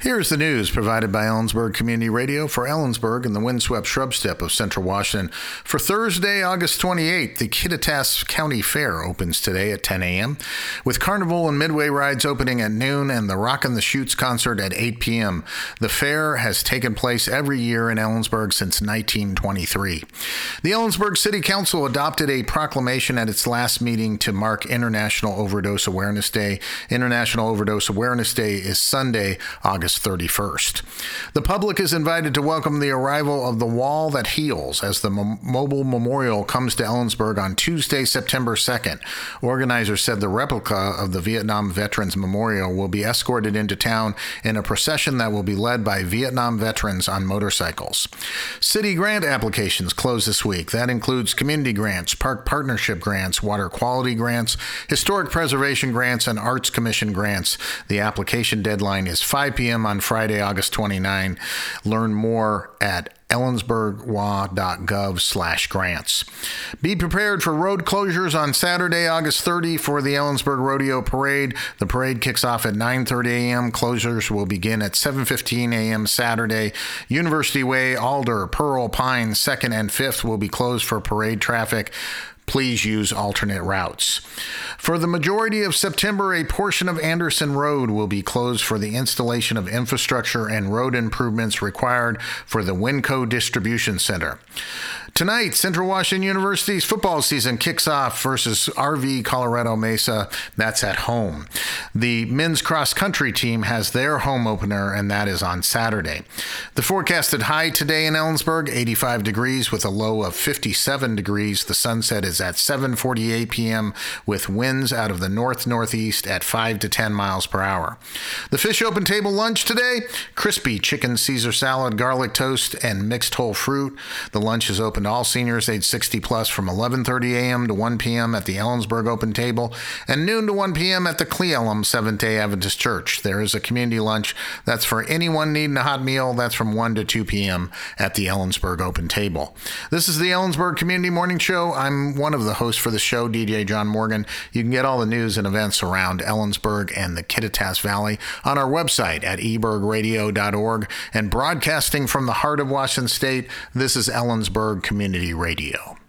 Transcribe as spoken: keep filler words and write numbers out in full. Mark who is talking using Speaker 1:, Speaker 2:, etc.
Speaker 1: Here's the news provided by Ellensburg Community Radio for Ellensburg and the windswept shrub steppe of Central Washington. For Thursday, August twenty-eighth, the Kittitas County Fair opens today at ten a.m., with Carnival and Midway rides opening at noon and the Rockin' the Chutes concert at eight p.m. The fair has taken place every year in Ellensburg since nineteen twenty-three. The Ellensburg City Council adopted a proclamation at its last meeting to mark International Overdose Awareness Day. International Overdose Awareness Day is Sunday, August thirty-first. The public is invited to welcome the arrival of the Wall That Heals as the mo- mobile memorial comes to Ellensburg on Tuesday, September second. Organizers said the replica of the Vietnam Veterans Memorial will be escorted into town in a procession that will be led by Vietnam veterans on motorcycles. City grant applications close this week. That includes community grants, park partnership grants, water quality grants, historic preservation grants, and arts commission grants. The application deadline is five p.m. on Friday, August twenty-ninth. Learn more at ellensburg-wa.gov slash grants. Be prepared for road closures on Saturday, August thirtieth for the Ellensburg Rodeo Parade. The parade kicks off at nine thirty a.m. Closures will begin at seven fifteen a.m. Saturday. University Way, Alder, Pearl, Pine, second and fifth will be closed for parade traffic. Please use alternate routes. For the majority of September, a portion of Anderson Road will be closed for the installation of infrastructure and road improvements required for the Winco Distribution Center. Tonight, Central Washington University's football season kicks off versus R V Colorado Mesa. That's at home. The men's cross-country team has their home opener, and that is on Saturday. The forecasted high today in Ellensburg, eighty-five degrees with a low of fifty-seven degrees. The sunset is at seven forty-eight p.m. with winds out of the north-northeast at five to ten miles per hour. The Fish Open Table lunch today, crispy chicken Caesar salad, garlic toast, and mixed whole fruit. The lunch is open to all seniors age sixty plus from eleven thirty a.m. to one p.m. at the Ellensburg Open Table and noon to one p.m. at the Cle Elum Seventh-day Adventist Church. There is a community lunch that's for anyone needing a hot meal. That's from one to two p.m. at the Ellensburg Open Table. This is the Ellensburg Community Morning Show. I'm one of the hosts for the show, D J John Morgan. You can get all the news and events around Ellensburg and the Kittitas Valley on our website at e burg radio dot org. And broadcasting from the heart of Washington State, this is Ellensburg Community Radio.